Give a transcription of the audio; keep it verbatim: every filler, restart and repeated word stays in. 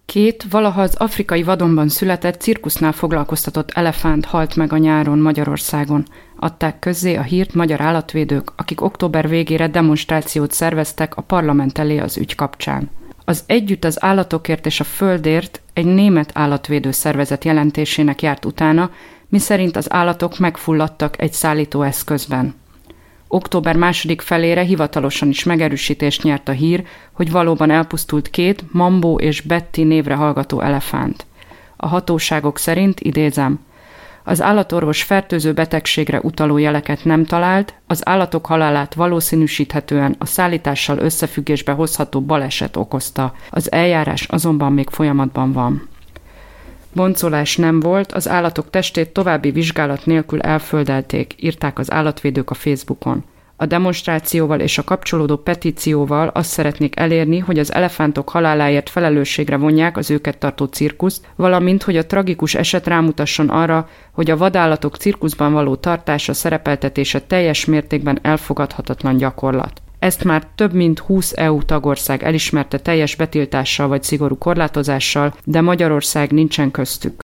Két valaha az afrikai vadonban született cirkusznál foglalkoztatott elefánt halt meg a nyáron Magyarországon. Adták közzé a hírt magyar állatvédők, akik október végére demonstrációt szerveztek a parlament elé az ügy kapcsán. Az Együtt az állatokért és a földért egy német állatvédő szervezet jelentésének járt utána, miszerint az állatok megfulladtak egy szállítóeszközben. Október második felére hivatalosan is megerősítést nyert a hír, hogy valóban elpusztult két Mambo és Betty névre hallgató elefánt. A hatóságok szerint, idézem, az állatorvos fertőző betegségre utaló jeleket nem talált, az állatok halálát valószínűsíthetően a szállítással összefüggésbe hozható baleset okozta, az eljárás azonban még folyamatban van. Boncolás nem volt, az állatok testét további vizsgálat nélkül elföldelték, írták az állatvédők a Facebookon. A demonstrációval és a kapcsolódó petícióval azt szeretnék elérni, hogy az elefántok haláláért felelősségre vonják az őket tartó cirkuszt, valamint, hogy a tragikus eset rámutasson arra, hogy a vadállatok cirkuszban való tartása, szerepeltetése teljes mértékben elfogadhatatlan gyakorlat. Ezt már több mint húsz é u tagország elismerte teljes betiltással vagy szigorú korlátozással, de Magyarország nincsen köztük.